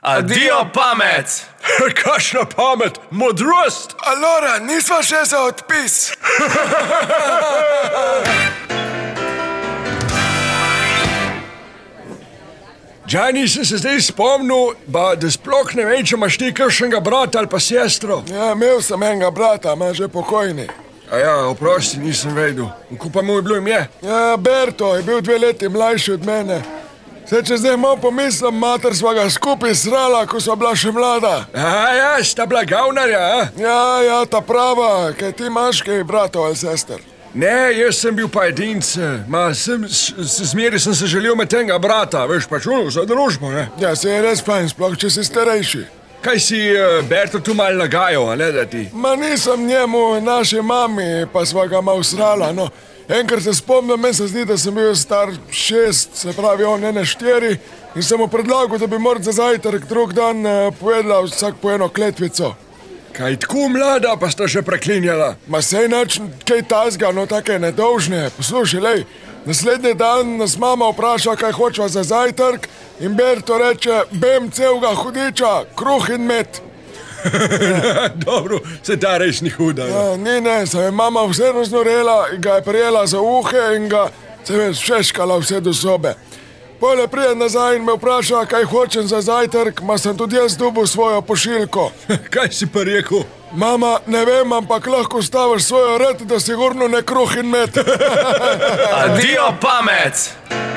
Adijo pamet! Kakšna pamet, modrost! Alora, nisva še za odpis. Džani, sem se zdaj spomnil, da sploh ne vem, če imaš ti kakšnega brata ali pa sestro. Ja, imel sem enega brata, ima že pokojni. A ja, oprosti, nisem vedel. Kako pa mu je bilo ime? Ja, Berto, je bil 2 leti mlajši od mene. Če zdaj malo pomislim, mater sva ga skupaj srala, ko sva bila še mlada. Ja, sta bila gavnarja, a? Ja, ta prava, kaj ti imaš kaj bratov ali sester? Ne, jaz sem bil pa edinc. Zmeri sem se želel med tega brata, veš, pač za družbo, ne? Ja, se je res fajn, sploh če si starejši. Kaj si Berto tu mal nagajal, a ne da ti? Ma nisem njemu, naši mami, pa sva ga mal srala, no. Enkrat se spomnim, meni se zdi, da sem bil star 6, se pravi on ene 4, in sem mu predlagal, da bi moral za zajtrk drug dan povedala vsak po eno kletvico. Kaj tako mlada, pa sta še preklinjala? Ma sej nič kaj tazga, no take nedolžne. Poslušaj, lej, naslednji dan nas mama vpraša, kaj hočeva za zajtrk, in Berto reče, bem celega hudiča, kruh in med. Dobro, se ta res ni huda. Ja, ne, se je mama vse raznorela in ga je prijela za uhe in ga, se veš, všeškala vse do sobe. Pole prije nazaj in me vpraša, kaj hočem za zajtrk, ma sem tudi jaz dobil svojo pošiljko. Kaj si pa rekel? Mama, ne vem, ampak lahko staviš svojo red, da sigurno ne kruh in med. Adijo pamet!